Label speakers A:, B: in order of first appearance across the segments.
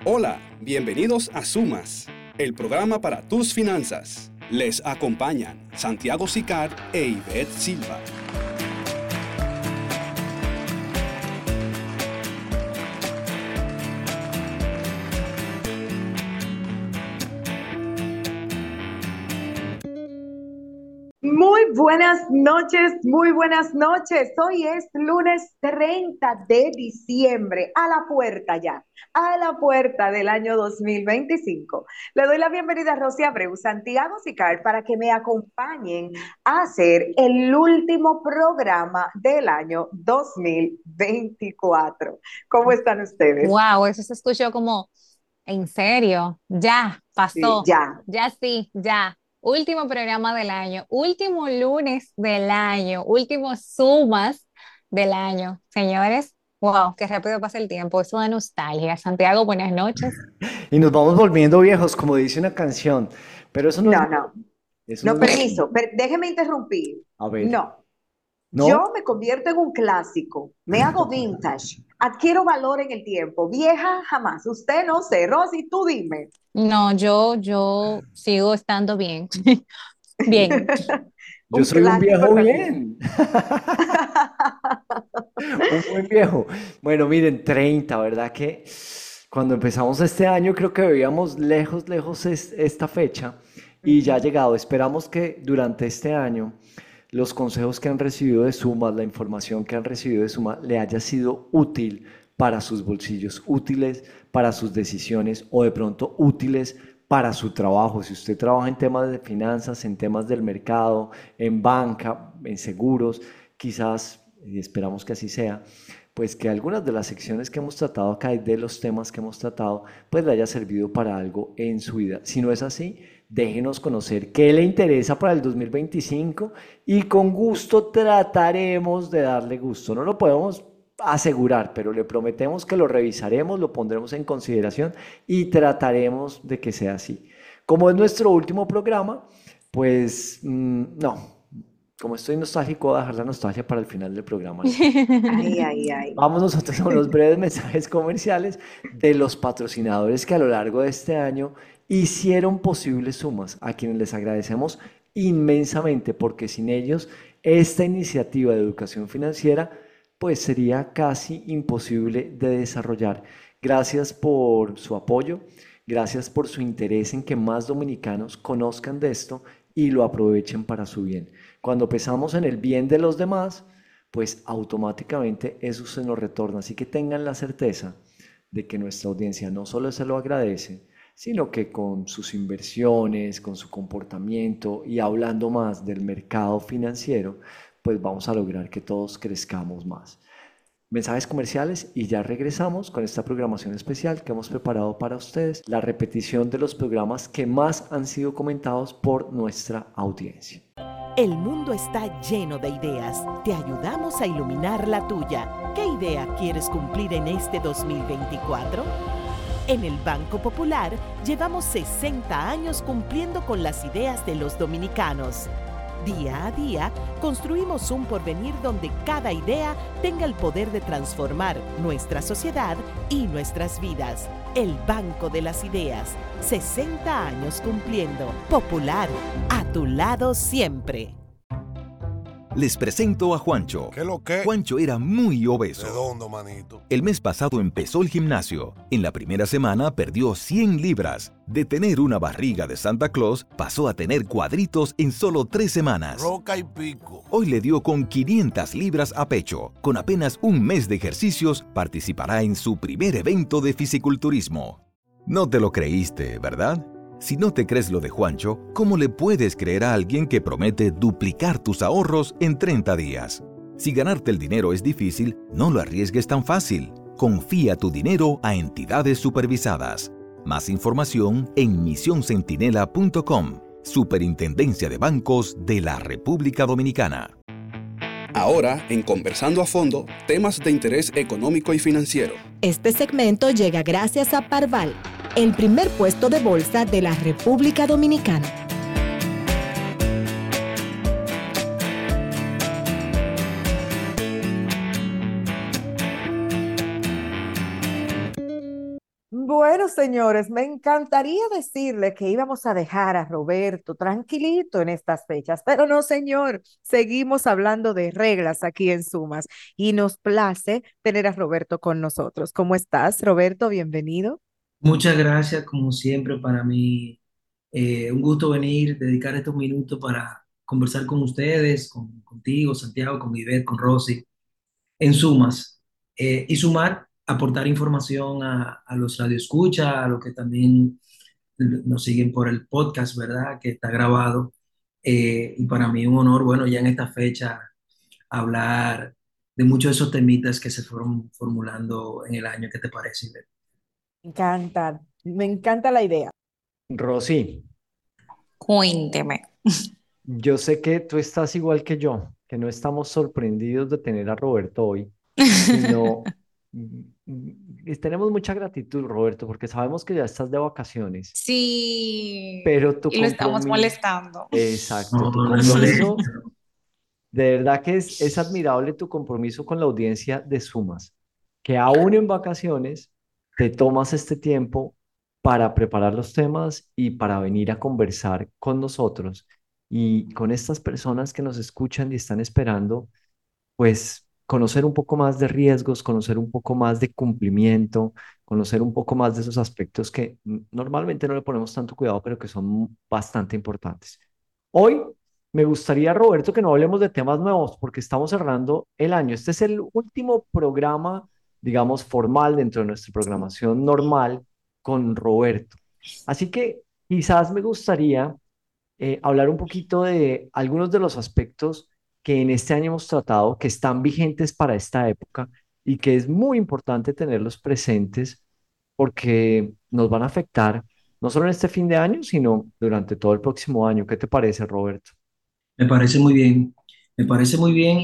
A: Hola, bienvenidos a Sumas, el programa para tus finanzas. Les acompañan Santiago Sicard e Ivette Silva.
B: Muy buenas noches. Hoy es lunes 30 de diciembre, a la puerta del año 2025. Le doy la bienvenida a Rosy Abreu, Santiago Sicard, para que me acompañen a hacer el último programa del año 2024. ¿Cómo están ustedes?
C: Wow, eso se escuchó como, en serio, ya
B: Sí,
C: pasó,
B: ya.
C: ya sí, ya. Último programa del año, último lunes del año, últimos sumas del año. Señores, wow, qué rápido pasa el tiempo, eso da nostalgia. Santiago, buenas noches.
D: Y nos vamos volviendo viejos, como dice una canción. Pero eso no es,
B: No, no.
D: eso no
B: No,
D: es
B: permiso, déjeme interrumpir.
D: A ver,
B: No.
D: ¿no?
B: Yo me convierto en un clásico, me hago vintage, adquiero valor en el tiempo, vieja jamás. Usted no sé, Rosy, tú dime.
C: No, yo sigo estando bien. Bien.
D: Yo
B: Un
D: soy un
B: clásico
D: viejo
B: también.
D: bien, un buen viejo. Bueno, miren, 30, ¿verdad? Que cuando empezamos este año creo que veíamos lejos, lejos esta fecha y ya ha
B: Ujú.
D: llegado. Esperamos que durante este año los consejos que han recibido de Suma, la información que han recibido de Suma, le haya sido útil para sus bolsillos, útiles para sus decisiones o de pronto útiles para su trabajo. Si usted trabaja en temas de finanzas, en temas del mercado, en banca, en seguros, quizás, y esperamos que así sea, pues que algunas de las secciones que hemos tratado acá y de los temas que hemos tratado, pues le haya servido para algo en su vida. Si no es así, déjenos conocer qué le interesa para el 2025 y con gusto trataremos de darle gusto. No lo podemos asegurar, pero le prometemos que lo revisaremos, lo pondremos en consideración y trataremos de que sea así. Como es nuestro último programa, pues no, como estoy nostálgico, voy a dejar la nostalgia para el final del programa.
B: Ay, ay, ay.
D: Vamos nosotros a unos breves mensajes comerciales de los patrocinadores que a lo largo de este año hicieron posibles Sumas, a quienes les agradecemos inmensamente, porque sin ellos esta iniciativa de educación financiera pues sería casi imposible de desarrollar. Gracias por su apoyo, gracias por su interés en que más dominicanos conozcan de esto y lo aprovechen para su bien. Cuando pensamos en el bien de los demás, pues automáticamente eso se nos retorna. Así que tengan la certeza de que nuestra audiencia no solo se lo agradece, sino que con sus inversiones, con su comportamiento y hablando más del mercado financiero, pues vamos a lograr que todos crezcamos más. Mensajes comerciales y ya regresamos con esta programación especial que hemos preparado para ustedes, la repetición de los programas que más han sido comentados por nuestra audiencia.
E: El mundo está lleno de ideas. Te ayudamos a iluminar la tuya. ¿Qué idea quieres cumplir en este 2024? En el Banco Popular llevamos 60 años cumpliendo con las ideas de los dominicanos. Día a día, construimos un porvenir donde cada idea tenga el poder de transformar nuestra sociedad y nuestras vidas. El Banco de las Ideas, 60 años cumpliendo. Popular, a tu lado siempre.
F: Les presento a Juancho.
G: ¿Qué lo que?
F: Juancho era muy obeso.
G: Redondo, manito.
F: El mes pasado empezó el gimnasio. En la primera semana perdió 100 libras. De tener una barriga de Santa Claus, pasó a tener cuadritos en solo 3 semanas.
G: Roca y pico.
F: Hoy le dio con 500 libras a pecho. Con apenas un mes de ejercicios, participará en su primer evento de fisiculturismo. No te lo creíste, ¿verdad? Si no te crees lo de Juancho, ¿cómo le puedes creer a alguien que promete duplicar tus ahorros en 30 días? Si ganarte el dinero es difícil, no lo arriesgues tan fácil. Confía tu dinero a entidades supervisadas. Más información en misioncentinela.com. Superintendencia de Bancos de la República Dominicana.
A: Ahora, en Conversando a Fondo, temas de interés económico y financiero.
H: Este segmento llega gracias a Parval, el primer puesto de bolsa de la República Dominicana.
B: Bueno, señores, me encantaría decirle que íbamos a dejar a Roberto tranquilito en estas fechas, pero no, señor, seguimos hablando de reglas aquí en Sumas y nos place tener a Roberto con nosotros. ¿Cómo estás, Roberto? Bienvenido.
I: Muchas gracias, como siempre, para mí un gusto venir, dedicar estos minutos para conversar con ustedes, contigo, Santiago, con Ivette, con Rosy, en sumas, y sumar, aportar información a los radioescuchas, a los que también nos siguen por el podcast, ¿verdad? Que está grabado. Y para mí un honor, bueno, ya en esta fecha, hablar de muchos de esos temitas que se fueron formulando en el año. ¿Qué te parece, Ivette?
B: Me encanta la idea.
D: Rosy,
C: Cuénteme.
D: yo sé que tú estás igual que yo, que no estamos sorprendidos de tener a Roberto hoy, sino tenemos mucha gratitud, Roberto, porque sabemos que ya estás de vacaciones,
C: Sí,
D: pero tu
C: y lo estamos
D: compromiso,
C: molestando.
D: exacto,
I: No,
D: tu
I: no es
D: compromiso,
I: molesto.
D: de verdad que es admirable tu compromiso con la audiencia de Sumas, que aún en vacaciones te tomas este tiempo para preparar los temas y para venir a conversar con nosotros y con estas personas que nos escuchan y están esperando pues conocer un poco más de riesgos, conocer un poco más de cumplimiento, conocer un poco más de esos aspectos que normalmente no le ponemos tanto cuidado, pero que son bastante importantes. Hoy me gustaría, Roberto, que no hablemos de temas nuevos porque estamos cerrando el año. Este es el último programa, digamos, formal dentro de nuestra programación normal con Roberto. Así que quizás me gustaría hablar un poquito de algunos de los aspectos que en este año hemos tratado, que están vigentes para esta época y que es muy importante tenerlos presentes porque nos van a afectar no solo en este fin de año, sino durante todo el próximo año. ¿Qué te parece, Roberto?
I: Me parece muy bien, me parece muy bien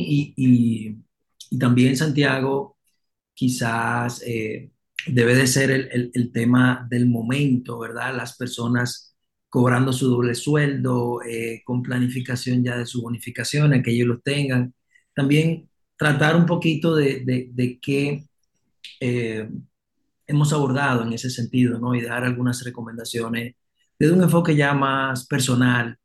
I: y también Santiago quizás debe de ser el tema del momento, ¿verdad? Las personas cobrando su doble sueldo, con planificación ya de sus bonificaciones, que ellos los tengan. También tratar un poquito de qué eh, hemos abordado en ese sentido, ¿no? Y dar algunas recomendaciones desde un enfoque ya más personal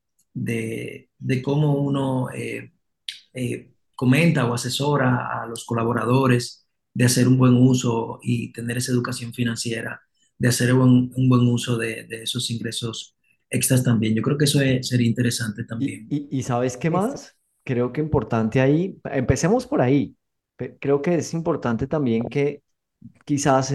I: de cómo uno comenta o asesora a los colaboradores de hacer un buen uso y tener esa educación financiera, de hacer un buen uso de esos ingresos extras también. Yo creo que eso sería interesante también.
D: Y ¿sabes qué
B: Eso.
D: más? Creo que importante ahí, empecemos por ahí. Creo que es importante también que quizás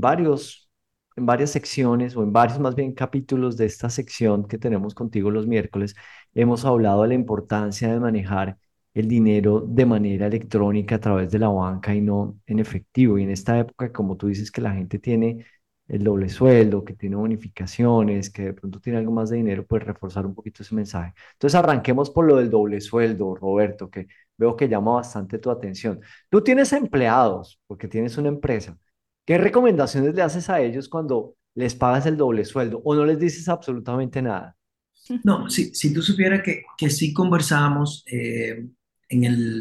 D: en varias secciones o en varios más bien capítulos de esta sección que tenemos contigo los miércoles, hemos hablado de la importancia de manejar el dinero de manera electrónica a través de la banca y no en efectivo. Y en esta época, como tú dices, que la gente tiene el doble sueldo, que tiene bonificaciones, que de pronto tiene algo más de dinero, pues reforzar un poquito ese mensaje. Entonces arranquemos por lo del doble sueldo, Roberto, que veo que llama bastante tu atención. Tú tienes empleados, porque tienes una empresa. ¿Qué recomendaciones le haces a ellos cuando les pagas el doble sueldo o no les dices absolutamente nada?
I: No, si tú supieras que sí conversamos en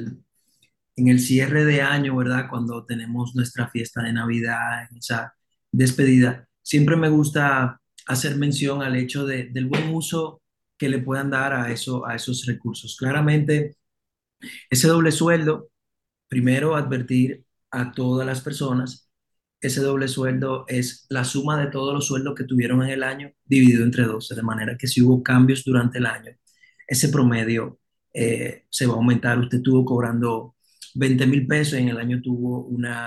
I: en el cierre de año, ¿verdad? Cuando tenemos nuestra fiesta de Navidad, esa despedida, siempre me gusta hacer mención al hecho del buen uso que le puedan dar a a esos recursos. Claramente, ese doble sueldo, primero advertir a todas las personas, ese doble sueldo es la suma de todos los sueldos que tuvieron en el año dividido entre 12, de manera que si hubo cambios durante el año, ese promedio se va a aumentar. Usted estuvo cobrando 20.000 pesos y en el año tuvo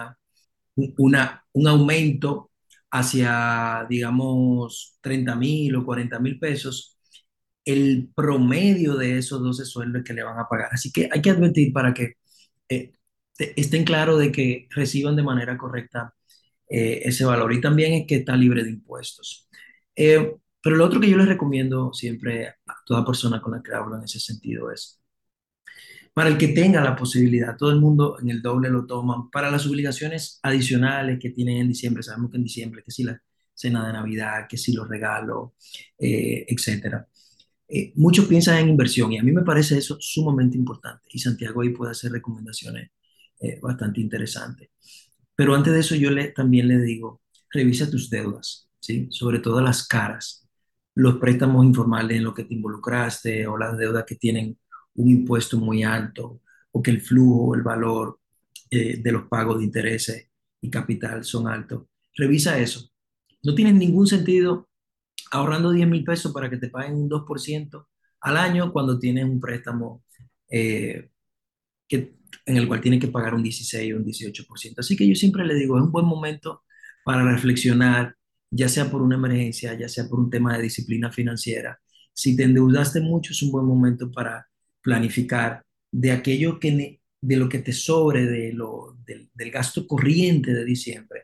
I: un aumento hacia, digamos, 30.000 o 40.000 pesos. El promedio de esos 12 sueldos que le van a pagar. Así que hay que advertir para que eh, estén claros de que reciban de manera correcta ese valor y también es que está libre de impuestos. Pero lo otro que yo les recomiendo siempre a toda persona con la que hablo en ese sentido es, para el que tenga la posibilidad, todo el mundo en el doble lo toman, para las obligaciones adicionales que tienen en diciembre, sabemos que en diciembre, que si la cena de Navidad, que si los regalos, etcétera. Muchos piensan en inversión y a mí me parece eso sumamente importante y Santiago ahí puede hacer recomendaciones bastante interesantes. Pero antes de eso también le digo, revisa tus deudas, ¿sí? Sobre todo las caras, los préstamos informales en los que te involucraste o las deudas que tienen un impuesto muy alto o que el flujo, el valor de los pagos de intereses y capital son altos. Revisa eso. No tiene ningún sentido ahorrando 10.000 pesos para que te paguen un 2% al año cuando tienes un préstamo eh, en el cual tienes que pagar un 16 o un 18%. Así que yo siempre le digo, es un buen momento para reflexionar, ya sea por una emergencia, ya sea por un tema de disciplina financiera. Si te endeudaste mucho, es un buen momento para planificar de aquello de lo que te sobre del gasto corriente de diciembre,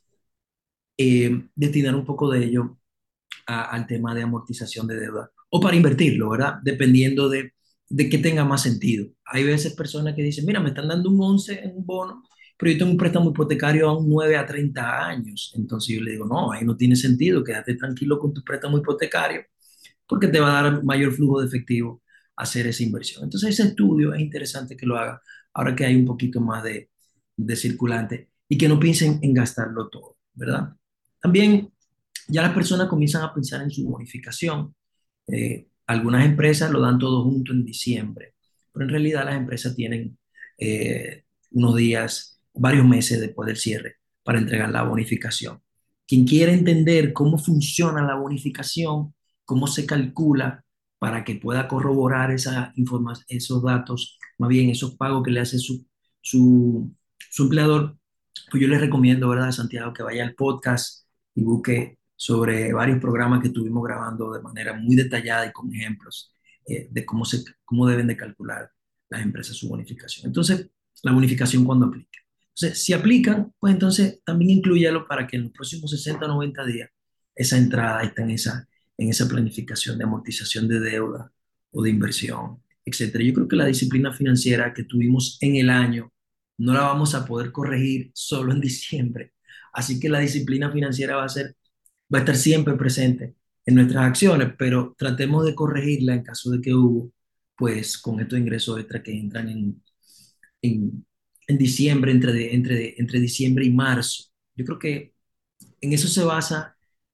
I: destinar un poco de ello al tema de amortización de deuda o para invertirlo, ¿verdad? Dependiendo de qué tenga más sentido. Hay veces personas que dicen, mira, me están dando un 11 en un bono, pero yo tengo un préstamo hipotecario a un 9 a 30 años. Entonces yo le digo, no, ahí no tiene sentido, quédate tranquilo con tu préstamo hipotecario porque te va a dar mayor flujo de efectivo hacer esa inversión. Entonces ese estudio es interesante que lo haga ahora que hay un poquito más de circulante y que no piensen en gastarlo todo, ¿verdad? También ya las personas comienzan a pensar en su bonificación. Algunas empresas lo dan todo junto en diciembre, pero en realidad las empresas tienen unos días, varios meses después del cierre para entregar la bonificación. Quien quiere entender cómo funciona la bonificación, cómo se calcula para que pueda corroborar esa información, esos datos, más bien esos pagos que le hace su empleador, pues yo les recomiendo, ¿verdad, Santiago, que vaya al podcast y busque sobre varios programas que estuvimos grabando de manera muy detallada y con ejemplos de cómo deben de calcular las empresas su bonificación. Entonces, la bonificación cuando aplique. Entonces, si aplican, pues entonces también incluyelo para que en los próximos 60 o 90 días esa entrada esté en esa planificación de amortización de deuda o de inversión, etcétera. Yo creo que la disciplina financiera que tuvimos en el año no la vamos a poder corregir solo en diciembre. Así que la disciplina financiera va a estar siempre presente en nuestras acciones, pero tratemos de corregirla en caso de que hubo, pues con estos ingresos extra que entran en, en diciembre, entre diciembre y marzo. Yo creo que en eso se basa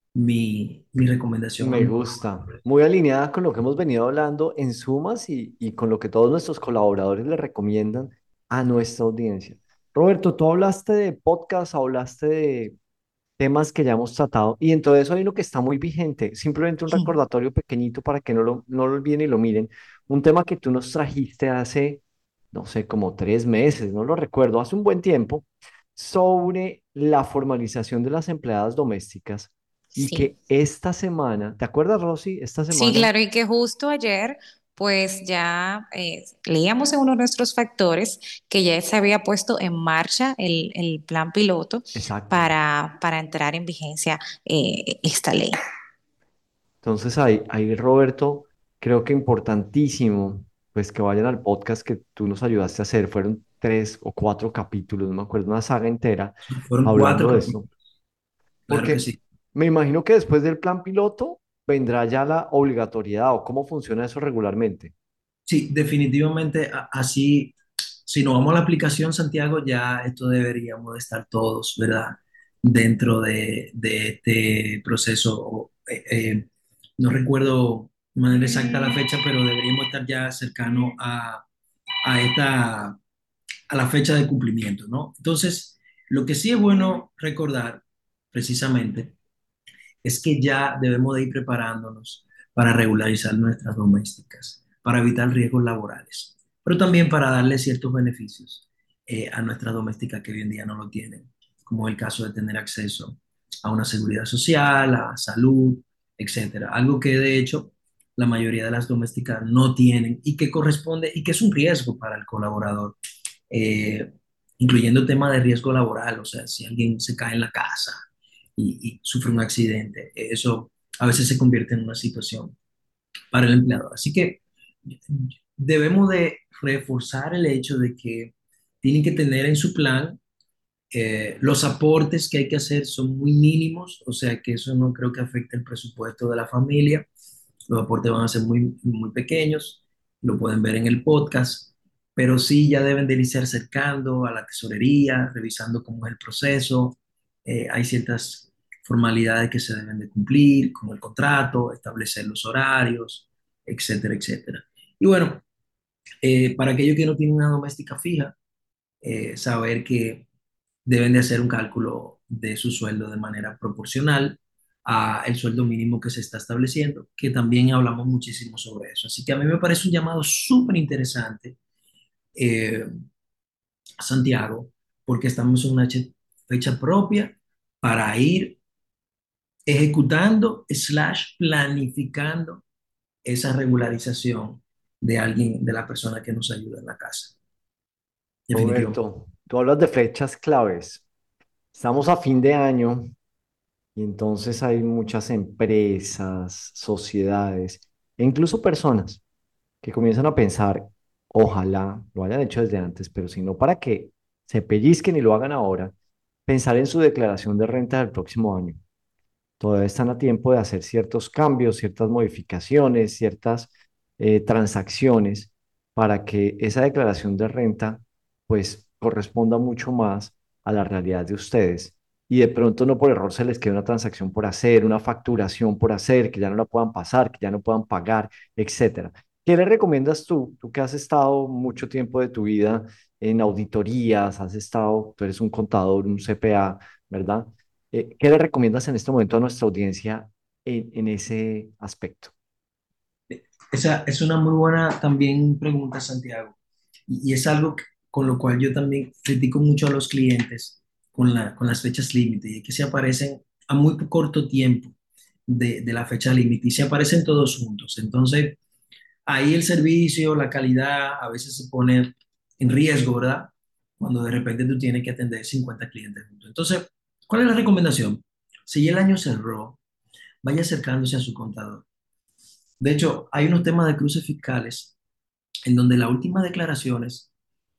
I: mi recomendación a
D: Me
I: mi
D: gusta. Muy alineada con lo que hemos venido hablando en sumas y con lo que todos nuestros colaboradores le recomiendan a nuestra audiencia. Roberto, tú hablaste de podcast, hablaste de temas que ya hemos tratado y en todo eso hay uno que está muy vigente. Simplemente un recordatorio pequeñito para que no lo olviden y lo miren. Un tema que tú nos trajiste hace, no sé, como 3 meses, no lo recuerdo, hace un buen tiempo, sobre la formalización de las empleadas domésticas y
C: Sí.
D: que esta semana, ¿te acuerdas, Rosy? Esta
C: Sí,
D: semana,
C: claro, y que justo ayer, pues ya leíamos en uno de nuestros factores que ya se había puesto en marcha el plan piloto
D: exacto.
C: para entrar en vigencia esta ley.
D: Entonces ahí, Roberto, creo que importantísimo, pues que vayan al podcast que tú nos ayudaste a hacer. Fueron 3 o 4 capítulos, no me acuerdo, una saga entera
I: fueron cuatro
D: hablando de
I: capítulos,
D: esto.
I: claro que
D: Porque
I: sí.
D: me imagino que después del plan piloto vendrá ya la obligatoriedad o cómo funciona eso regularmente.
I: Sí, definitivamente así, si nos vamos a la aplicación, Santiago, ya esto deberíamos de estar todos, ¿verdad? Dentro de este proceso. No recuerdo de manera exacta la fecha, pero deberíamos estar ya cercanos a la fecha de cumplimiento, ¿no? Entonces, lo que sí es bueno recordar, precisamente, es que ya debemos de ir preparándonos para regularizar nuestras domésticas, para evitar riesgos laborales, pero también para darle ciertos beneficios a nuestras domésticas que hoy en día no lo tienen, como el caso de tener acceso a una seguridad social, a salud, etcétera. Algo que de hecho la mayoría de las domésticas no tienen y que corresponde y que es un riesgo para el colaborador, eh, incluyendo tema de riesgo laboral, o sea, si alguien se cae en la casa y sufre un accidente, eso a veces se convierte en una situación para el empleador. Así que debemos de reforzar el hecho de que tienen que tener en su plan los aportes que hay que hacer son muy mínimos, o sea que eso no creo que afecte el presupuesto de la familia. Los aportes van a ser muy, muy pequeños, lo pueden ver en el podcast, pero sí ya deben de irse acercando a la tesorería, revisando cómo es el proceso. Hay ciertas formalidades que se deben de cumplir con el contrato, establecer los horarios, etcétera, etcétera. Y bueno, para aquellos que no tienen una doméstica fija, saber que deben de hacer un cálculo de su sueldo de manera proporcional a el sueldo mínimo que se está estableciendo, que también hablamos muchísimo sobre eso. Así que a mí me parece un llamado súper interesante, eh, Santiago, porque estamos en una fecha propia para ir ejecutando slash planificando esa regularización de alguien, de la persona que nos ayuda en la casa. Definitivamente.
D: Roberto, tú hablas de fechas claves. Estamos a fin de año y entonces hay muchas empresas, sociedades e incluso personas que comienzan a pensar, ojalá lo hayan hecho desde antes, pero si no, para que se pellizquen y lo hagan ahora, pensar en su declaración de renta del próximo año. Todavía están a tiempo de hacer ciertos cambios, ciertas modificaciones, ciertas transacciones para que esa declaración de renta pues corresponda mucho más a la realidad de ustedes. Y de pronto no por error se les quede una transacción por hacer, una facturación por hacer, que ya no la puedan pasar, que ya no puedan pagar, etcétera. ¿Qué le recomiendas tú? Tú que has estado mucho tiempo de tu vida en auditorías, has estado, tú eres un contador, un CPA, ¿verdad? ¿Qué le recomiendas en este momento a nuestra audiencia en ese aspecto?
I: Esa es una muy buena también pregunta, Santiago. Y es algo con lo cual yo también critico mucho a los clientes con las fechas límite, y es que se aparecen a muy corto tiempo de la fecha límite y se aparecen todos juntos. Entonces, ahí el servicio, la calidad a veces se pone en riesgo, ¿verdad? Cuando de repente tú tienes que atender 50 clientes juntos. Entonces, ¿cuál es la recomendación? Si ya el año cerró, vaya acercándose a su contador. De hecho, hay unos temas de cruces fiscales en donde las últimas declaraciones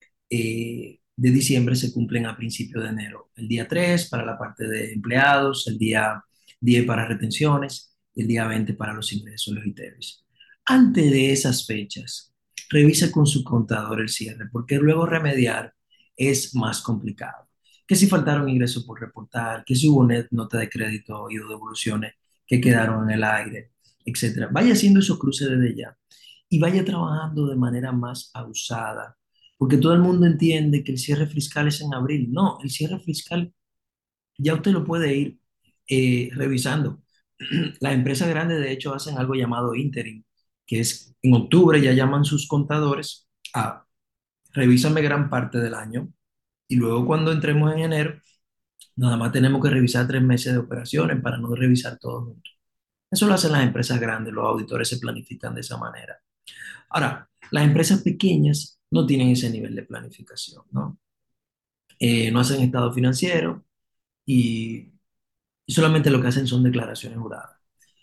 I: de diciembre se cumplen a principios de enero. El día 3 para la parte de empleados, el día 10 para retenciones y el día 20 para los ingresos, los ITEVIS. Antes de esas fechas, revise con su contador el cierre, porque luego remediar es más complicado. Que si faltaron ingresos por reportar, que si hubo nota de crédito y devoluciones que quedaron en el aire, etcétera. Vaya haciendo esos cruces desde ya y vaya trabajando de manera más pausada, porque todo el mundo entiende que el cierre fiscal es en abril. No, el cierre fiscal ya usted lo puede ir revisando. Las empresas grandes, de hecho, hacen algo llamado interim, que es en octubre ya llaman sus contadores a revísame gran parte del año y luego cuando entremos en enero, nada más tenemos que revisar 3 meses de operaciones para no revisar todo junto. Eso lo hacen las empresas grandes, los auditores se planifican de esa manera. Ahora, las empresas pequeñas no tienen ese nivel de planificación, ¿no? No hacen estado financiero y solamente lo que hacen son declaraciones juradas.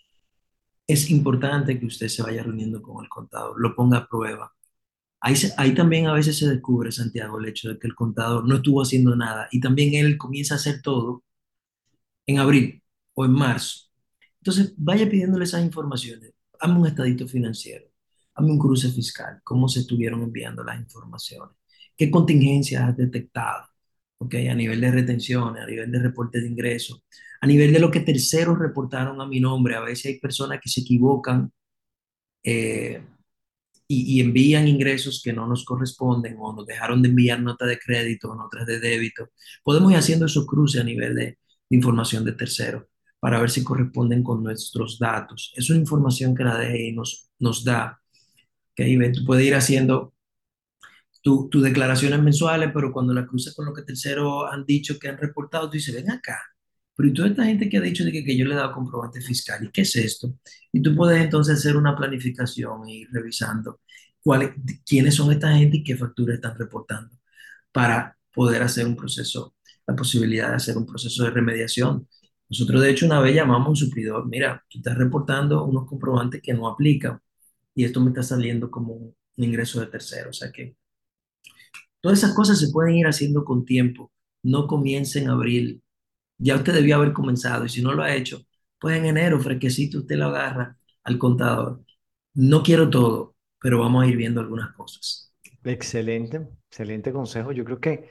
I: Es importante que usted se vaya reuniendo con el contador, lo ponga a prueba. Ahí también a veces se descubre, Santiago, el hecho de que el contador no estuvo haciendo nada y también él comienza a hacer todo en abril o en marzo. Entonces, vaya pidiéndole esas informaciones. Hazme un estadito financiero, hazme un cruce fiscal, cómo se estuvieron enviando las informaciones, qué contingencias has detectado, ¿ok? A nivel de retenciones, a nivel de reporte de ingresos, a nivel de lo que terceros reportaron a mi nombre. A veces hay personas que se equivocan eh, y envían ingresos que no nos corresponden o nos dejaron de enviar nota de crédito o notas de débito. Podemos ir haciendo esos cruces a nivel de información de terceros para ver si corresponden con nuestros datos. Es una información que la DGI nos da, que ahí tú puedes ir haciendo tus declaraciones mensuales, pero cuando la cruzas con lo que terceros han dicho que han reportado, tú dices, ven acá. Pero y toda esta gente que ha dicho de que yo le he dado comprobante fiscal, ¿y qué es esto? Y tú puedes entonces hacer una planificación y ir revisando cuáles, quiénes son esta gente y qué facturas están reportando para poder hacer un proceso, la posibilidad de hacer un proceso de remediación. Nosotros, de hecho, una vez llamamos a un suplidor, mira, tú estás reportando unos comprobantes que no aplican y esto me está saliendo como un ingreso de tercero. O sea que todas esas cosas se pueden ir haciendo con tiempo. No comience en abril. Ya usted debió haber comenzado y si no lo ha hecho, pues en enero, fresquecito, usted lo agarra al contador. No quiero todo, pero vamos a ir viendo algunas cosas.
D: Excelente, excelente consejo. Yo creo que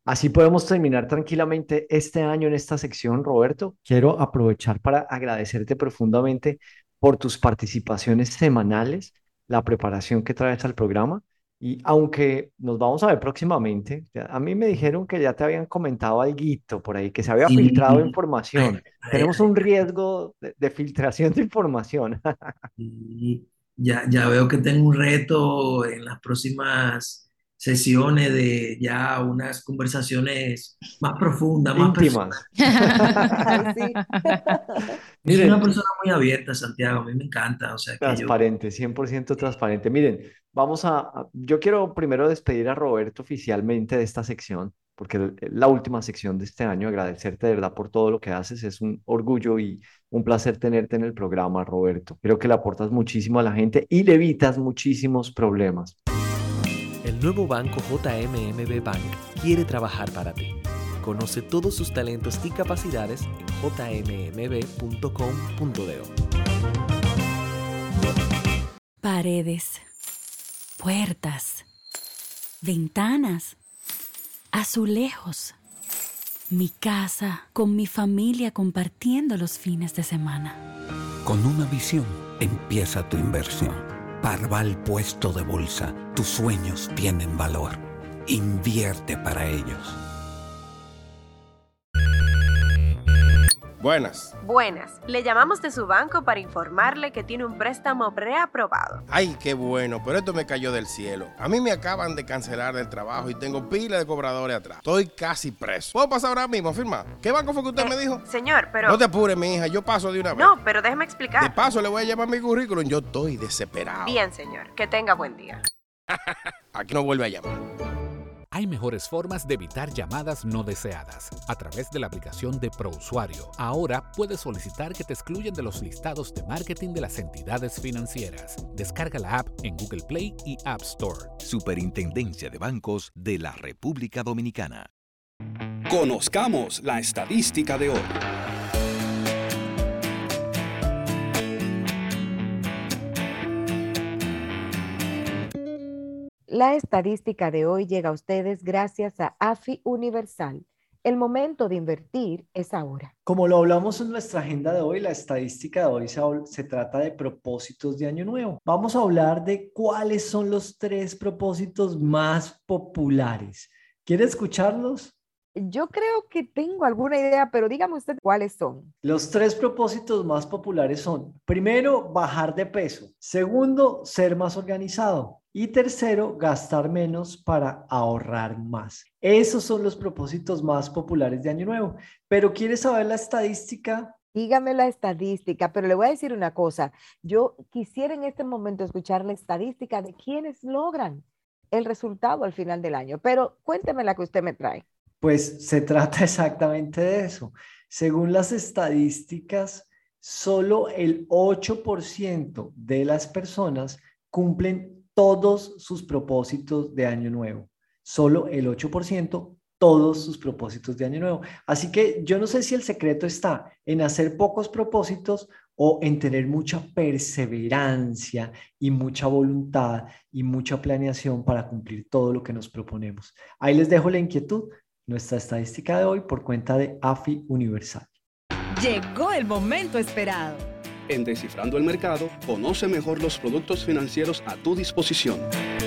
D: Así podemos terminar tranquilamente este año en esta sección, Roberto. Quiero aprovechar para agradecerte profundamente por tus participaciones semanales, la preparación que traes al programa. Y aunque nos vamos a ver próximamente, a mí me dijeron que ya te habían comentado alguito por ahí, que se había filtrado
I: Sí,
D: información.
I: ay,
D: Tenemos un riesgo de filtración de información.
I: y ya veo que tengo un reto en las próximas sesiones de ya unas conversaciones más profundas, más personales.
D: Íntimas.
B: Ay, sí.
I: Yo soy una
D: Miren,
I: persona muy abierta, Santiago, a mí me encanta, o sea que yo...
D: transparente, 100% transparente. Miren, yo quiero primero despedir a Roberto oficialmente de esta sección, porque es la última sección de este año. Agradecerte de verdad por todo lo que haces. Es un orgullo y un placer tenerte en el programa, Roberto. Creo que le aportas muchísimo a la gente y le evitas muchísimos problemas.
J: El nuevo banco JMMB Bank quiere trabajar para ti. Conoce todos sus talentos y capacidades en jmmb.com.do.
K: Paredes, puertas, ventanas, azulejos. Mi casa con mi familia compartiendo los fines de semana.
L: Con una visión empieza tu inversión. Parval Puesto de Bolsa. Tus sueños tienen valor. Invierte para ellos.
M: Buenas.
N: Buenas. Le llamamos de su banco para informarle que tiene un préstamo preaprobado.
M: Ay, qué bueno, pero esto me cayó del cielo. A mí me acaban de cancelar del trabajo y tengo pila de cobradores atrás. Estoy casi preso. ¿Puedo pasar ahora mismo a firmar? ¿Qué banco fue que usted me dijo?
N: Señor, pero...
M: No te apures, mi hija, yo paso de una vez.
N: No, pero déjeme explicar.
M: De paso le voy a llevar mi currículum, yo estoy desesperado.
N: Bien, señor. Que tenga buen día.
M: Aquí no vuelve a llamar.
O: Hay mejores formas de evitar llamadas no deseadas. A través de la aplicación de ProUsuario, ahora puedes solicitar que te excluyan de los listados de marketing de las entidades financieras. Descarga la app en Google Play y App Store.
F: Superintendencia de Bancos de la República Dominicana.
A: Conozcamos la estadística de hoy.
B: La estadística de hoy llega a ustedes gracias a AFI Universal. El momento de invertir es ahora.
D: Como lo hablamos en nuestra agenda de hoy, la estadística de hoy se trata de propósitos de año nuevo. Vamos a hablar de cuáles son los 3 propósitos más populares. ¿Quiere escucharlos?
B: Yo creo que tengo alguna idea, pero dígame usted cuáles son.
D: Los 3 propósitos más populares son: primero, bajar de peso; segundo, ser más organizado; y tercero, gastar menos para ahorrar más. Esos son los propósitos más populares de Año Nuevo. Pero ¿quieres saber la estadística?
B: Dígame la estadística, pero le voy a decir una cosa. Yo quisiera en este momento escuchar la estadística de quienes logran el resultado al final del año. Pero cuénteme la que usted me trae.
D: Pues se trata exactamente de eso. Según las estadísticas, solo el 8% de las personas cumplen todos sus propósitos de año nuevo. Solo el 8%, todos sus propósitos de año nuevo. Así que yo no sé si el secreto está en hacer pocos propósitos o en tener mucha perseverancia y mucha voluntad y mucha planeación para cumplir todo lo que nos proponemos. Ahí les dejo la inquietud. Nuestra estadística de hoy por cuenta de AFI Universal.
E: Llegó el momento esperado.
A: En Descifrando el Mercado, conoce mejor los productos financieros a tu disposición.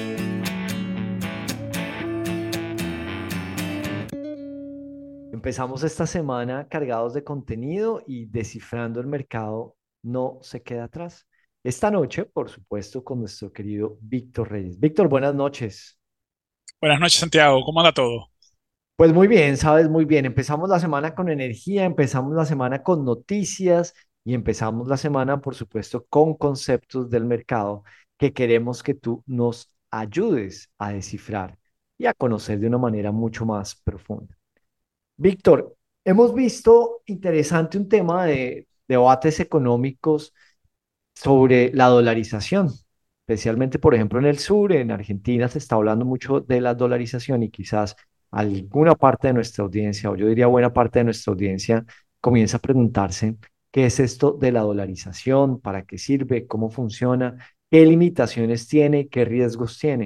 D: Empezamos esta semana cargados de contenido y Descifrando el Mercado no se queda atrás. Esta noche, por supuesto, con nuestro querido Víctor Reyes. Víctor, buenas noches.
P: Buenas noches, Santiago. ¿Cómo anda todo?
D: Pues muy bien, sabes, muy bien. Empezamos la semana con energía, empezamos la semana con noticias y empezamos la semana, por supuesto, con conceptos del mercado que queremos que tú nos ayudes a descifrar y a conocer de una manera mucho más profunda. Víctor, hemos visto interesante un tema de debates económicos sobre la dolarización, especialmente, por ejemplo, en el sur, en Argentina se está hablando mucho de la dolarización y quizás alguna parte de nuestra audiencia, o yo diría buena parte de nuestra audiencia, comienza a preguntarse qué es esto de la dolarización, para qué sirve, cómo funciona, qué limitaciones tiene, qué riesgos tiene.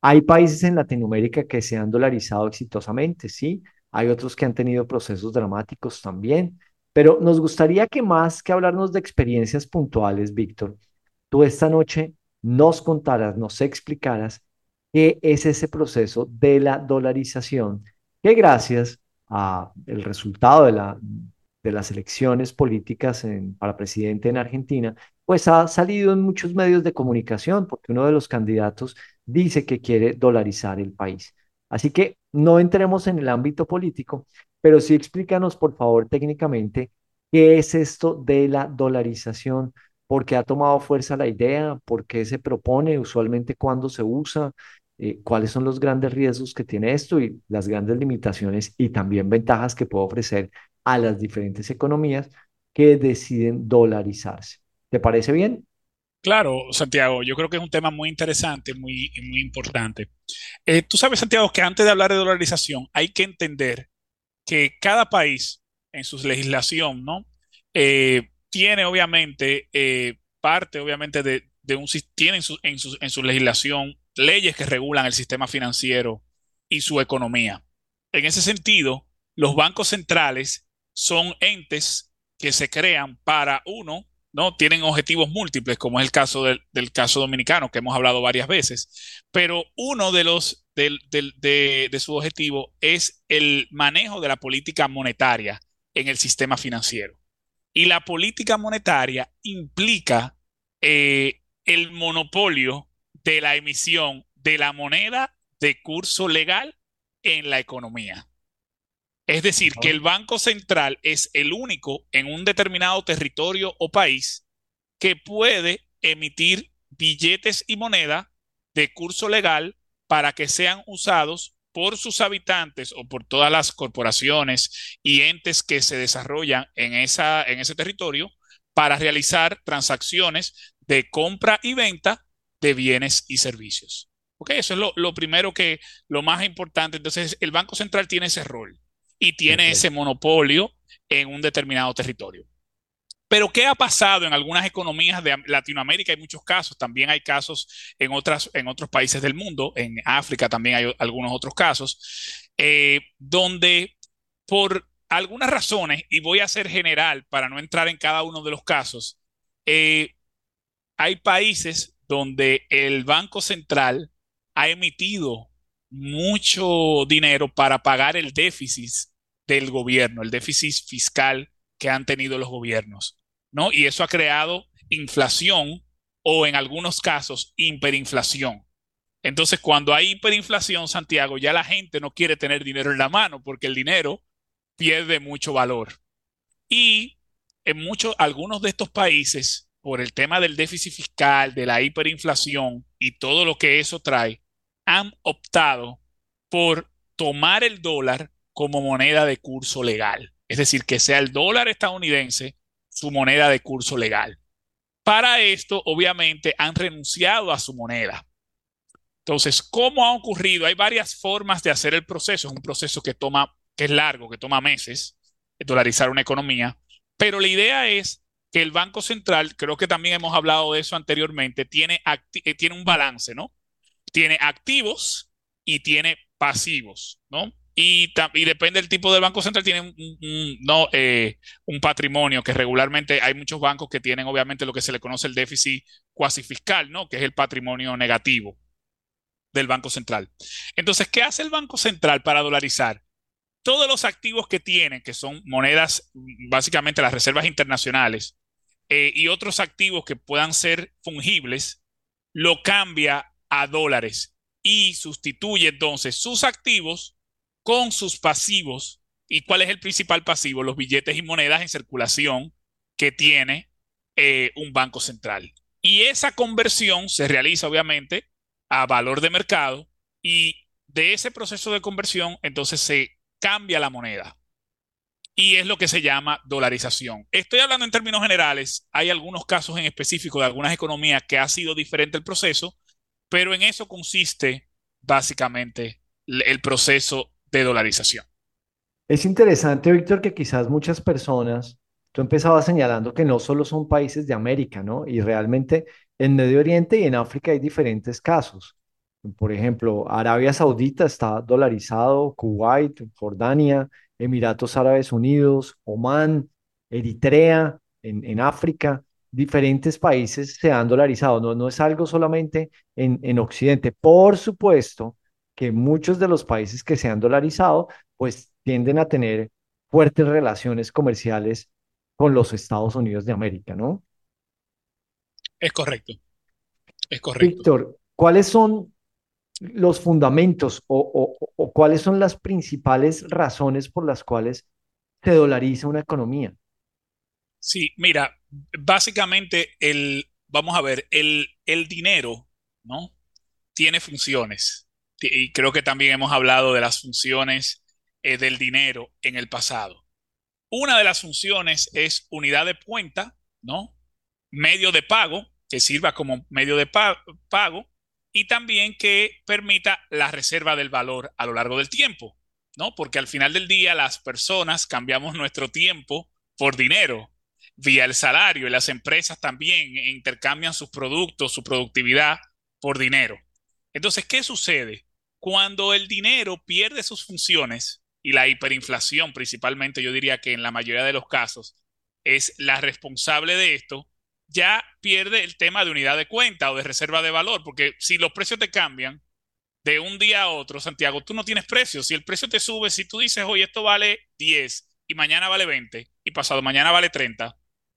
D: Hay países en Latinoamérica que se han dolarizado exitosamente, sí. Hay otros que han tenido procesos dramáticos también. Pero nos gustaría que más que hablarnos de experiencias puntuales, Víctor, tú esta noche nos contaras, nos explicaras qué es ese proceso de la dolarización, que gracias a el resultado de las elecciones políticas para presidente en Argentina, pues ha salido en muchos medios de comunicación, porque uno de los candidatos dice que quiere dolarizar el país. Así que no entremos en el ámbito político, pero sí explícanos, por favor, técnicamente, qué es esto de la dolarización, por qué ha tomado fuerza la idea, por qué se propone, usualmente cuándo se usa, cuáles son los grandes riesgos que tiene esto y las grandes limitaciones y también ventajas que puede ofrecer a las diferentes economías que deciden dolarizarse. ¿Te parece bien?
P: Claro, Santiago, yo creo que es un tema muy interesante, muy importante. Tú sabes, Santiago, que antes de hablar de dolarización hay que entender que cada país en su legislación, ¿no? Tiene obviamente parte, obviamente, de tiene en su legislación leyes que regulan el sistema financiero y su economía. En ese sentido, los bancos centrales son entes que se crean para uno, ¿no? Tienen objetivos múltiples, como es el caso del caso dominicano, que hemos hablado varias veces, pero uno de los de su objetivo es el manejo de la política monetaria en el sistema financiero. Y la política monetaria implica el monopolio de la emisión de la moneda de curso legal en la economía. Es decir, que el Banco Central es el único en un determinado territorio o país que puede emitir billetes y moneda de curso legal para que sean usados por sus habitantes o por todas las corporaciones y entes que se desarrollan en ese territorio para realizar transacciones de compra y venta de bienes y servicios. ¿Ok? Eso es lo primero lo más importante. Entonces, el Banco Central tiene ese rol y tiene ese monopolio en un determinado territorio. Pero ¿qué ha pasado en algunas economías de Latinoamérica? Hay muchos casos, también hay casos en otros países del mundo, en África también hay algunos otros casos, donde por algunas razones, y voy a ser general para no entrar en cada uno de los casos, hay países donde el Banco Central ha emitido mucho dinero para pagar el déficit del gobierno, el déficit fiscal que han tenido los gobiernos, ¿no? Y eso ha creado inflación o en algunos casos hiperinflación. Entonces, cuando hay hiperinflación, Santiago, ya la gente no quiere tener dinero en la mano porque el dinero pierde mucho valor. Y algunos de estos países, por el tema del déficit fiscal, de la hiperinflación y todo lo que eso trae, han optado por tomar el dólar como moneda de curso legal. Es decir, que sea el dólar estadounidense su moneda de curso legal. Para esto, obviamente, han renunciado a su moneda. Entonces, ¿cómo ha ocurrido? Hay varias formas de hacer el proceso. Es un proceso que es largo, que toma meses, dolarizar una economía. Pero la idea es que el Banco Central, creo que también hemos hablado de eso anteriormente, tiene un balance, ¿no? Tiene activos y tiene pasivos, ¿no? Y depende del tipo de Banco Central, tiene un patrimonio que regularmente hay muchos bancos que tienen obviamente lo que se le conoce el déficit cuasi fiscal, ¿no? Que es el patrimonio negativo del Banco Central. Entonces, ¿qué hace el Banco Central para dolarizar? Todos los activos que tienen, que son monedas, básicamente las reservas internacionales, y otros activos que puedan ser fungibles, lo cambia a dólares y sustituye entonces sus activos con sus pasivos. ¿Y cuál es el principal pasivo? Los billetes y monedas en circulación que tiene un banco central. Y esa conversión se realiza obviamente a valor de mercado y de ese proceso de conversión entonces se cambia la moneda. Y es lo que se llama dolarización. Estoy hablando en términos generales. Hay algunos casos en específico de algunas economías que ha sido diferente el proceso, pero en eso consiste básicamente el proceso de dolarización.
D: Es interesante, Víctor, que quizás muchas personas, tú empezabas señalando que no solo son países de América, ¿no? Y realmente en Medio Oriente y en África hay diferentes casos. Por ejemplo, Arabia Saudita está dolarizado, Kuwait, Jordania, Emiratos Árabes Unidos, Omán, Eritrea, en África, diferentes países se han dolarizado. No, no es algo solamente en Occidente. Por supuesto que muchos de los países que se han dolarizado, pues tienden a tener fuertes relaciones comerciales con los Estados Unidos de América, ¿no?
P: Es correcto, es correcto.
D: Víctor, ¿cuáles son los fundamentos o cuáles son las principales razones por las cuales se dolariza una economía?
P: Sí, mira, básicamente vamos a ver, el dinero, ¿no? Tiene funciones. Y creo que también hemos hablado de las funciones del dinero en el pasado. Una de las funciones es unidad de cuenta, ¿no? Medio de pago, que sirva como medio de pago, y también que permita la reserva del valor a lo largo del tiempo, ¿no? Porque al final del día las personas cambiamos nuestro tiempo por dinero vía el salario y las empresas también intercambian sus productos, su productividad por dinero. Entonces, ¿qué sucede? Cuando el dinero pierde sus funciones y la hiperinflación principalmente, yo diría que en la mayoría de los casos es la responsable de esto, ya pierde el tema de unidad de cuenta o de reserva de valor, porque si los precios te cambian de un día a otro, Santiago, tú no tienes precios. Si el precio te sube, si tú dices, oye, esto vale 10 y mañana vale 20 y pasado mañana vale 30,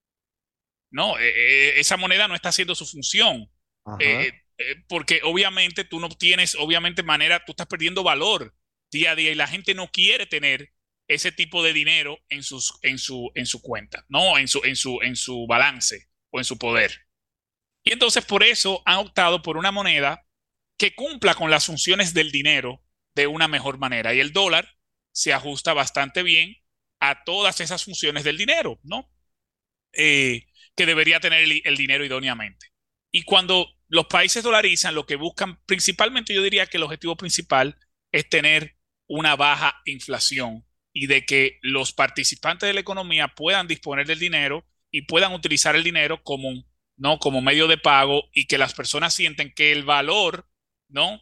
P: no, esa moneda no está haciendo su función.
D: Ajá.
P: Porque obviamente tú no tienes, obviamente manera, tú estás perdiendo valor día a día y la gente no quiere tener ese tipo de dinero en su cuenta, no, en su balance o en su poder. Y entonces por eso han optado por una moneda que cumpla con las funciones del dinero de una mejor manera. Y el dólar se ajusta bastante bien a todas esas funciones del dinero, ¿no? Que debería tener el dinero idóneamente. Y cuando los países dolarizan, lo que buscan principalmente, yo diría que el objetivo principal es tener una baja inflación y de que los participantes de la economía puedan disponer del dinero y puedan utilizar el dinero ¿no? como medio de pago y que las personas sienten que el valor, ¿no?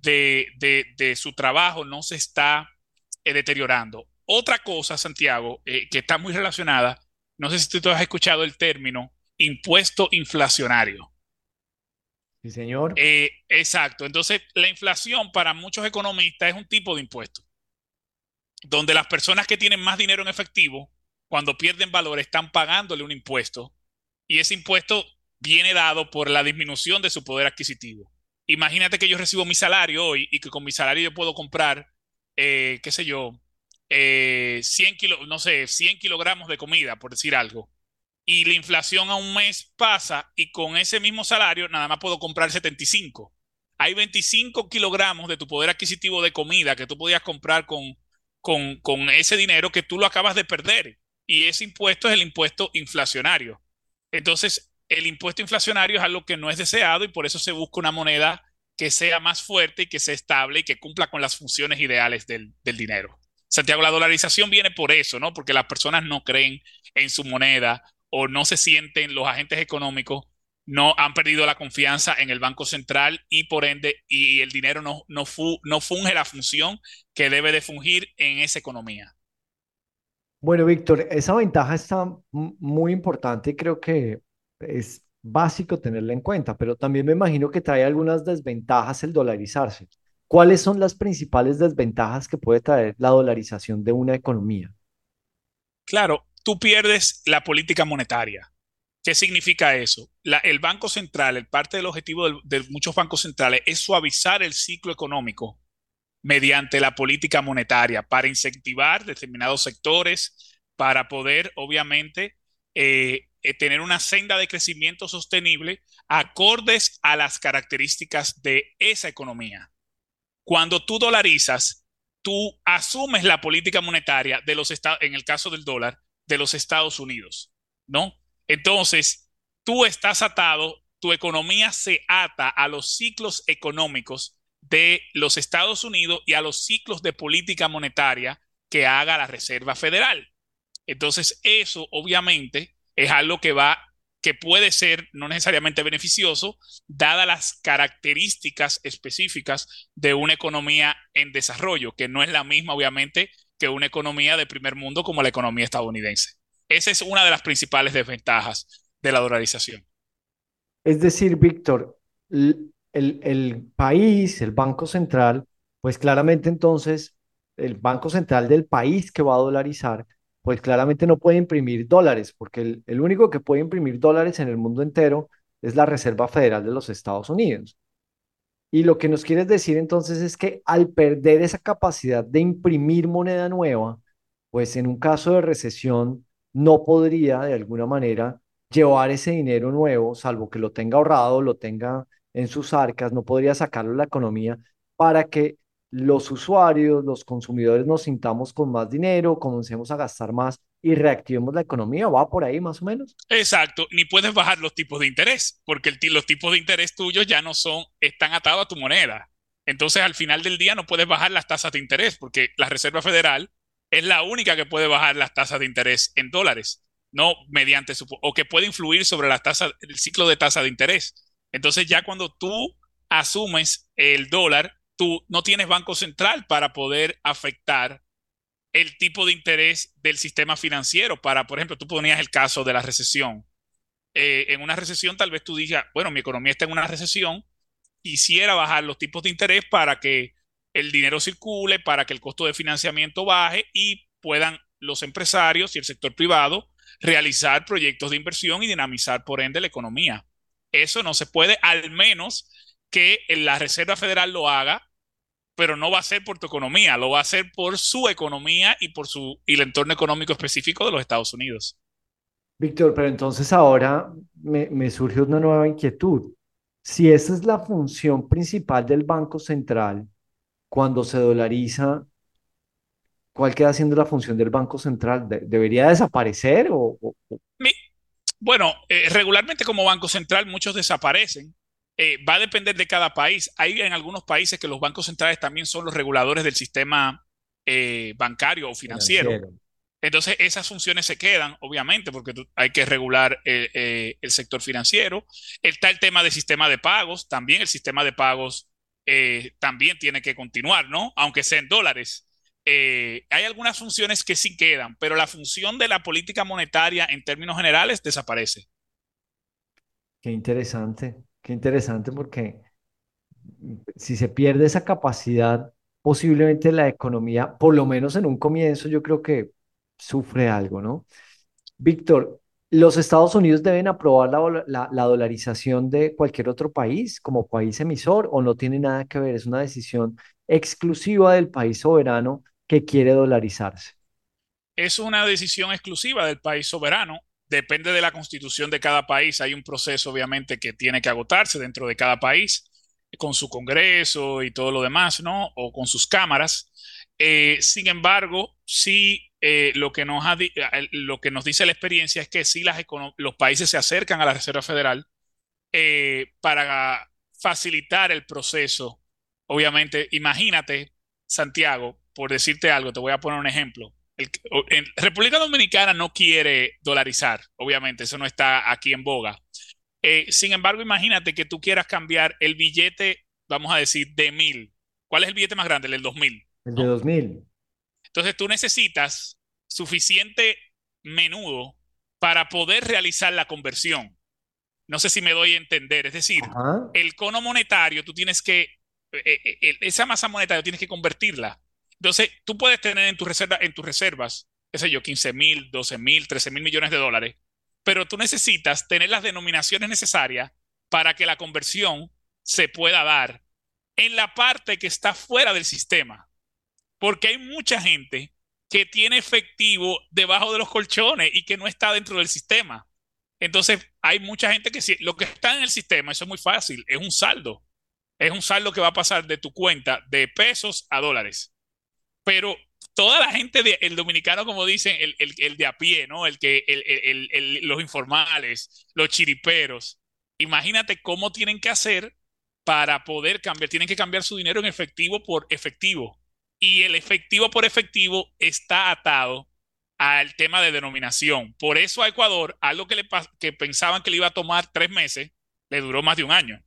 P: de su trabajo no se está deteriorando. Otra cosa, Santiago, que está muy relacionada, no sé si tú has escuchado el término impuesto inflacionario.
D: Sí, señor.
P: Exacto. Entonces, la inflación para muchos economistas es un tipo de impuesto, donde las personas que tienen más dinero en efectivo, cuando pierden valor, están pagándole un impuesto y ese impuesto viene dado por la disminución de su poder adquisitivo. Imagínate que yo recibo mi salario hoy y que con mi salario yo puedo comprar, qué sé yo, 100 kilos, no sé, 100 kilogramos de comida, por decir algo. Y la inflación a un mes pasa y con ese mismo salario nada más puedo comprar 75. Hay 25 kilogramos de tu poder adquisitivo de comida que tú podías comprar con ese dinero que tú lo acabas de perder. Y ese impuesto es el impuesto inflacionario. Entonces, el impuesto inflacionario es algo que no es deseado y por eso se busca una moneda que sea más fuerte y que sea estable y que cumpla con las funciones ideales del dinero. Santiago, la dolarización viene por eso, ¿no? Porque las personas no creen en su moneda o no se sienten, los agentes económicos no han perdido la confianza en el Banco Central y por ende, y el dinero no funge la función que debe de fungir en esa economía.
D: Bueno, Víctor, esa ventaja está muy importante y creo que es básico tenerla en cuenta, pero también me imagino que trae algunas desventajas el dolarizarse. ¿Cuáles son las principales desventajas que puede traer la dolarización de una economía?
P: Claro, tú pierdes la política monetaria. ¿Qué significa eso? El Banco Central, el parte del objetivo de muchos bancos centrales es suavizar el ciclo económico mediante la política monetaria para incentivar determinados sectores, para poder, obviamente, tener una senda de crecimiento sostenible acordes a las características de esa economía. Cuando tú dolarizas, tú asumes la política monetaria de los Estados, en el caso del dólar, de los Estados Unidos, ¿no? Entonces, tú estás atado, tu economía se ata a los ciclos económicos de los Estados Unidos y a los ciclos de política monetaria que haga la Reserva Federal. Entonces, eso obviamente es algo que puede ser no necesariamente beneficioso, dadas las características específicas de una economía en desarrollo, que no es la misma, obviamente, que una economía de primer mundo como la economía estadounidense. Esa es una de las principales desventajas de la dolarización.
D: Es decir, Víctor, el país, el Banco Central, pues claramente entonces el Banco Central del país que va a dolarizar, pues claramente no puede imprimir dólares, porque el único que puede imprimir dólares en el mundo entero es la Reserva Federal de los Estados Unidos. Y lo que nos quieres decir entonces es que al perder esa capacidad de imprimir moneda nueva, pues en un caso de recesión no podría de alguna manera llevar ese dinero nuevo, salvo que lo tenga ahorrado, lo tenga en sus arcas, no podría sacarlo de la economía para que los usuarios, los consumidores nos sintamos con más dinero, comencemos a gastar más y reactivemos la economía. ¿Va por ahí más o menos?
P: Exacto, ni puedes bajar los tipos de interés, porque los tipos de interés tuyos ya no están atados a tu moneda. Entonces, al final del día no puedes bajar las tasas de interés, porque la Reserva Federal es la única que puede bajar las tasas de interés en dólares, no mediante o que puede influir sobre las tasas, el ciclo de tasa de interés. Entonces, ya cuando tú asumes el dólar, tú no tienes banco central para poder afectar el tipo de interés del sistema financiero. Por ejemplo, tú ponías el caso de la recesión. En una recesión tal vez tú digas, bueno, mi economía está en una recesión, quisiera bajar los tipos de interés para que el dinero circule, para que el costo de financiamiento baje y puedan los empresarios y el sector privado realizar proyectos de inversión y dinamizar por ende la economía. Eso no se puede, al menos que la Reserva Federal lo haga, pero no va a ser por tu economía, lo va a hacer por su economía y por el entorno económico específico de los Estados Unidos.
D: Víctor, pero entonces ahora me surge una nueva inquietud. Si esa es la función principal del Banco Central, cuando se dolariza, ¿cuál queda siendo la función del Banco Central? ¿Debería desaparecer
P: Mi- Bueno, regularmente como Banco Central muchos desaparecen. Va a depender de cada país. Hay en algunos países que los bancos centrales también son los reguladores del sistema bancario o financiero.
D: financiero?
P: Entonces, esas funciones se quedan, obviamente, porque hay que regular el sector financiero. Está el tema del sistema de pagos. También el sistema de pagos también tiene que continuar, ¿no? Aunque sea en dólares. Hay algunas funciones que sí quedan, pero la función de la política monetaria en términos generales desaparece.
D: Qué interesante porque si se pierde esa capacidad, posiblemente la economía, por lo menos en un comienzo, yo creo que sufre algo, ¿no? Víctor, ¿los Estados Unidos deben aprobar la dolarización de cualquier otro país como país emisor o no tiene nada que ver? Es una decisión exclusiva del país soberano que quiere dolarizarse.
P: Es una decisión exclusiva del país soberano. Depende de la constitución de cada país. Hay un proceso, obviamente, que tiene que agotarse dentro de cada país, con su Congreso y todo lo demás, ¿no? O con sus cámaras. Sin embargo, sí, lo que nos dice la experiencia es que sí los países se acercan a la Reserva Federal para facilitar el proceso. Obviamente, imagínate, Santiago, por decirte algo, te voy a poner un ejemplo. En República Dominicana no quiere dolarizar, obviamente, eso no está aquí en boga. Sin embargo, imagínate que tú quieras cambiar el billete, vamos a decir, de 1.000. ¿Cuál es el billete más grande? El del 2.000,
D: El de
P: ¿no?
D: 2000.
P: Entonces tú necesitas suficiente menudo para poder realizar la conversión. No sé si me doy a entender. Es decir,
D: Ajá.
P: el cono monetario, tú tienes que, esa masa monetaria tienes que convertirla. Entonces, tú puedes tener en tus reservas, qué sé yo, 15.000, 12.000, 13.000 millones de dólares, pero tú necesitas tener las denominaciones necesarias para que la conversión se pueda dar en la parte que está fuera del sistema. Porque hay mucha gente que tiene efectivo debajo de los colchones y que no está dentro del sistema. Entonces, hay mucha gente que sí, lo que está en el sistema, eso es muy fácil, es un saldo. Es un saldo que va a pasar de tu cuenta de pesos a dólares. Pero toda la gente, el dominicano, como dicen, el de a pie, ¿no? Los informales, los chiriperos, imagínate cómo tienen que hacer para poder cambiar. Tienen que cambiar su dinero en efectivo por efectivo. Y el efectivo por efectivo está atado al tema de denominación. Por eso a Ecuador, algo que pensaban que le iba a tomar 3 meses, le duró más de un año,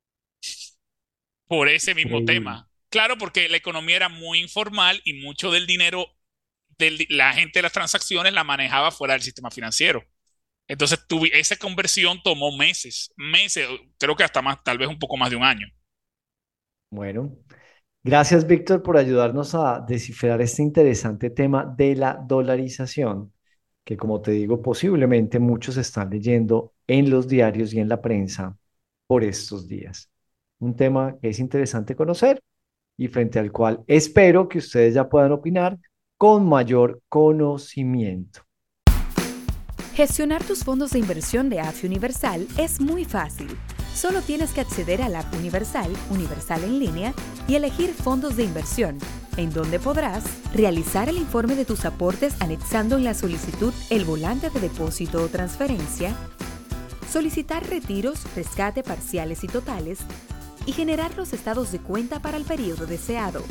P: por ese mismo
D: Increíble.
P: tema. Claro, porque la economía era muy informal y mucho del dinero de la gente de las transacciones la manejaba fuera del sistema financiero. Entonces, esa conversión tomó meses, creo que hasta más, tal vez un poco más de un año.
D: Bueno, gracias, Víctor, por ayudarnos a descifrar este interesante tema de la dolarización, que como te digo, posiblemente muchos están leyendo en los diarios y en la prensa por estos días. Un tema que es interesante conocer y frente al cual espero que ustedes ya puedan opinar con mayor conocimiento.
K: Gestionar tus fondos de inversión de AFI Universal es muy fácil. Solo tienes que acceder a la app Universal, Universal en línea, y elegir fondos de inversión, en donde podrás realizar el informe de tus aportes anexando en la solicitud el volante de depósito o transferencia, solicitar retiros, rescate parciales y totales, y generar los estados de cuenta para el periodo deseado.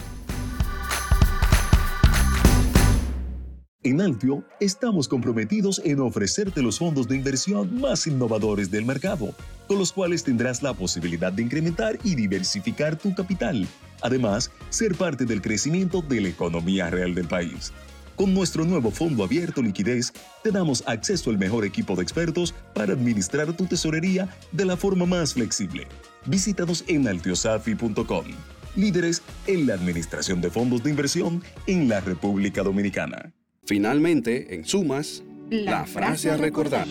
Q: En Altio estamos comprometidos en ofrecerte los fondos de inversión más innovadores del mercado, con los cuales tendrás la posibilidad de incrementar y diversificar tu capital. Además, ser parte del crecimiento de la economía real del país. Con nuestro nuevo fondo abierto liquidez, te damos acceso al mejor equipo de expertos para administrar tu tesorería de la forma más flexible. Visítanos en altiosafi.com, líderes en la administración de fondos de inversión en la República Dominicana.
A: Finalmente, en sumas, la frase a recordar.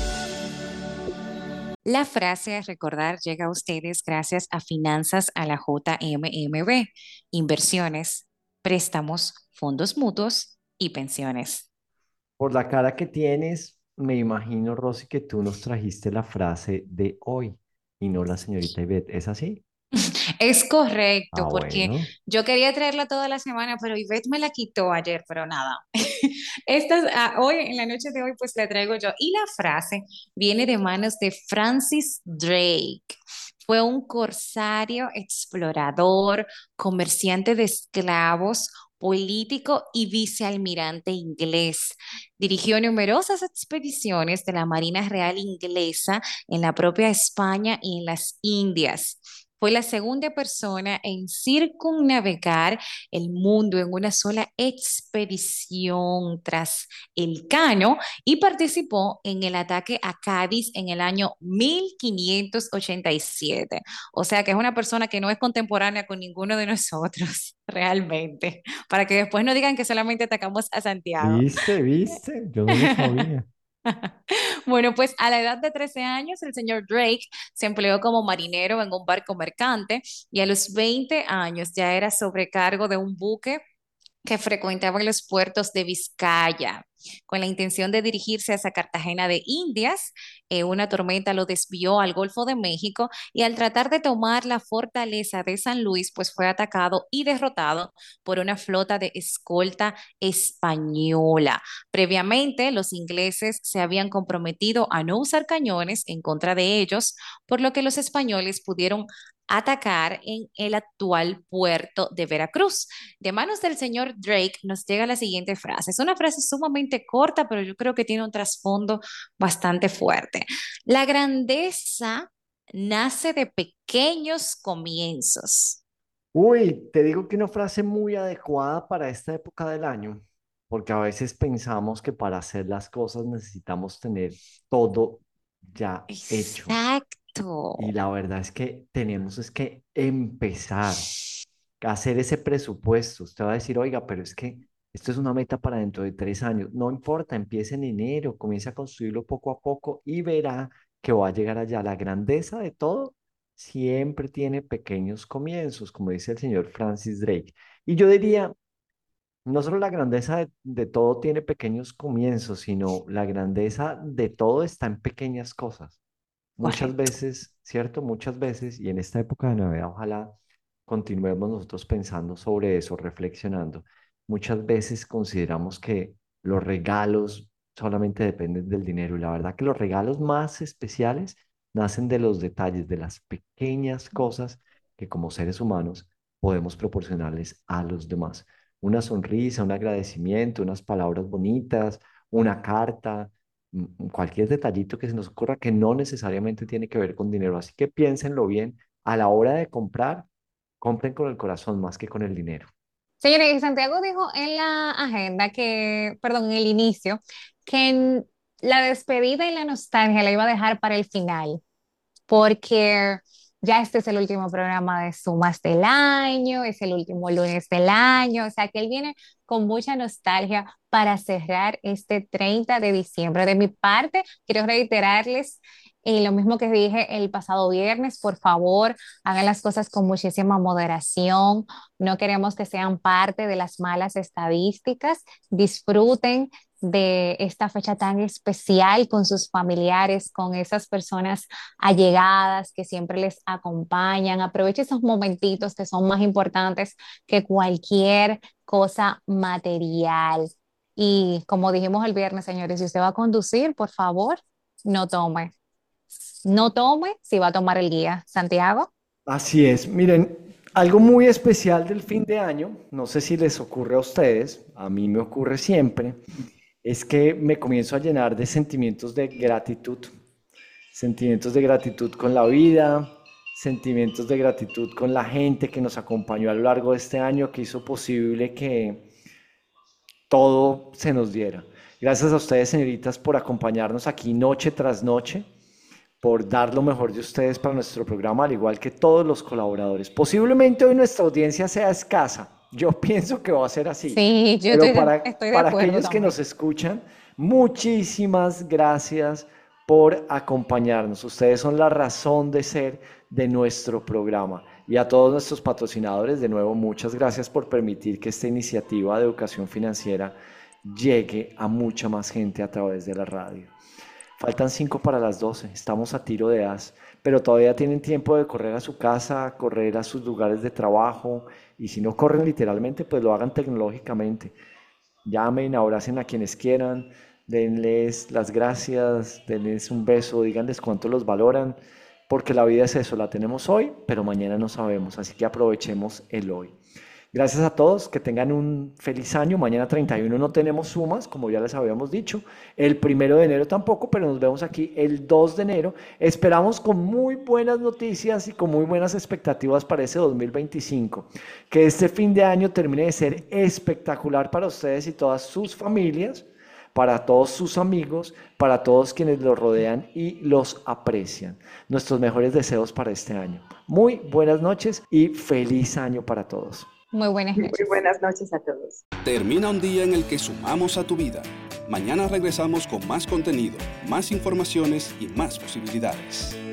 R: La frase a recordar llega a ustedes gracias a Finanzas a la JMMB, inversiones, préstamos, fondos mutuos y pensiones.
D: Por la cara que tienes, me imagino, Rosy, que tú nos trajiste la frase de hoy y no la señorita Ivette. ¿Es así?
R: Es correcto, porque
D: Bueno.
R: yo quería traerla toda la semana, pero Ivette me la quitó ayer, pero nada. Hoy, en la noche de hoy, pues la traigo yo. Y la frase viene de manos de Francis Drake. Fue un corsario, explorador, comerciante de esclavos, político y vicealmirante inglés. Dirigió numerosas expediciones de la Marina Real Inglesa en la propia España y en las Indias. Fue la segunda persona en circunnavegar el mundo en una sola expedición tras Elcano y participó en el ataque a Cádiz en el año 1587. O sea que es una persona que no es contemporánea con ninguno de nosotros, realmente, para que después no digan que solamente atacamos a Santiago.
D: ¿Viste? Yo no lo sabía.
R: Bueno, pues a la edad de 13 años, el señor Drake se empleó como marinero en un barco mercante y a los 20 años ya era sobrecargo de un buque que frecuentaba los puertos de Vizcaya. Con la intención de dirigirse hacia Cartagena de Indias, una tormenta lo desvió al Golfo de México y al tratar de tomar la fortaleza de San Luis, pues fue atacado y derrotado por una flota de escolta española. Previamente, los ingleses se habían comprometido a no usar cañones en contra de ellos, por lo que los españoles pudieron atacar en el actual puerto de Veracruz. De manos del señor Drake nos llega la siguiente frase. Es una frase sumamente corta, pero yo creo que tiene un trasfondo bastante fuerte. La grandeza nace de pequeños comienzos.
D: Uy, te digo que una frase muy adecuada para esta época del año, porque a veces pensamos que para hacer las cosas necesitamos tener todo ya hecho.
R: Exacto.
D: Y la verdad es que tenemos que empezar a hacer ese presupuesto. Usted va a decir, oiga, pero es que esto es una meta para dentro de 3 años. No importa, empiece en enero, comience a construirlo poco a poco y verá que va a llegar allá. La grandeza de todo siempre tiene pequeños comienzos, como dice el señor Francis Drake. Y yo diría, no solo la grandeza de todo tiene pequeños comienzos, sino la grandeza de todo está en pequeñas cosas. Muchas
R: Correcto.
D: veces, ¿cierto? Muchas veces, y en esta época de Navidad, ojalá continuemos nosotros pensando sobre eso, reflexionando. Muchas veces consideramos que los regalos solamente dependen del dinero, y la verdad que los regalos más especiales nacen de los detalles, de las pequeñas cosas que como seres humanos podemos proporcionarles a los demás. una sonrisa, un agradecimiento, unas palabras bonitas, una carta, cualquier detallito que se nos ocurra que no necesariamente tiene que ver con dinero. Así que piénsenlo bien a la hora de comprar, compren con el corazón más que con el dinero.
C: Señores, Santiago dijo en la agenda que, perdón, en el inicio, que la despedida y la nostalgia la iba a dejar para el final, porque ya este es el último programa de Sumas del año, es el último lunes del año, o sea que él viene con mucha nostalgia para cerrar este 30 de diciembre. De mi parte, quiero reiterarles lo mismo que dije el pasado viernes, por favor, hagan las cosas con muchísima moderación, no queremos que sean parte de las malas estadísticas, disfruten de esta fecha tan especial con sus familiares, con esas personas allegadas que siempre les acompañan. Aproveche esos momentitos que son más importantes que cualquier cosa material. Y como dijimos el viernes, señores, si usted va a conducir, por favor, no tome. No tome si va a tomar el guía. Santiago.
D: Así es. Miren, algo muy especial del fin de año, no sé si les ocurre a ustedes, a mí me ocurre siempre, es que me comienzo a llenar de sentimientos de gratitud con la vida, sentimientos de gratitud con la gente que nos acompañó a lo largo de este año, que hizo posible que todo se nos diera. Gracias a ustedes, señoritas, por acompañarnos aquí noche tras noche, por dar lo mejor de ustedes para nuestro programa, al igual que todos los colaboradores. Posiblemente hoy nuestra audiencia sea escasa, yo pienso que va a ser así.
C: Sí, yo
D: pero
C: estoy de
D: para
C: acuerdo
D: aquellos que
C: también.
D: nos escuchan, muchísimas gracias por acompañarnos. Ustedes son la razón de ser de nuestro programa. Y a todos nuestros patrocinadores, de nuevo, muchas gracias por permitir que esta iniciativa de educación financiera llegue a mucha más gente a través de la radio. Faltan 5 para las 12, estamos a tiro de as, pero todavía tienen tiempo de correr a su casa, correr a sus lugares de trabajo, y si no corren literalmente, pues lo hagan tecnológicamente. Llamen, abracen a quienes quieran, denles las gracias, denles un beso, díganles cuánto los valoran, porque la vida es eso, la tenemos hoy, pero mañana no sabemos, así que aprovechemos el hoy. Gracias a todos, que tengan un feliz año. Mañana 31 no tenemos sumas, como ya les habíamos dicho. El 1 de enero tampoco, pero nos vemos aquí el 2 de enero. Esperamos con muy buenas noticias y con muy buenas expectativas para ese 2025. Que este fin de año termine de ser espectacular para ustedes y todas sus familias, para todos sus amigos, para todos quienes los rodean y los aprecian. Nuestros mejores deseos para este año. Muy buenas noches y feliz año para todos.
C: Muy buenas noches.
B: Muy buenas noches a todos.
A: Termina un día en el que sumamos a tu vida. Mañana regresamos con más contenido, más informaciones y más posibilidades.